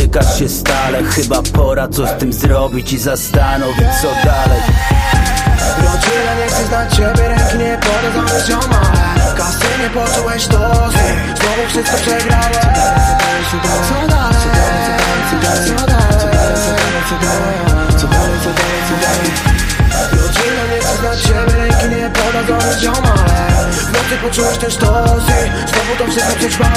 Potykasz się stale, chyba pora coś z tym zrobić i zastanowić co dalej. Rodzina nie chce znać ciebie, ręki nie podadzą mi ziomale. Kasy nie poczułeś dosy, znowu wszystko przegrałeś. Co dalej? Rodzina nie chce znać ciebie, ręki nie podadzą mi ziomale. W nocy poczułeś też dosy, znowu to wszystko przegrałeś.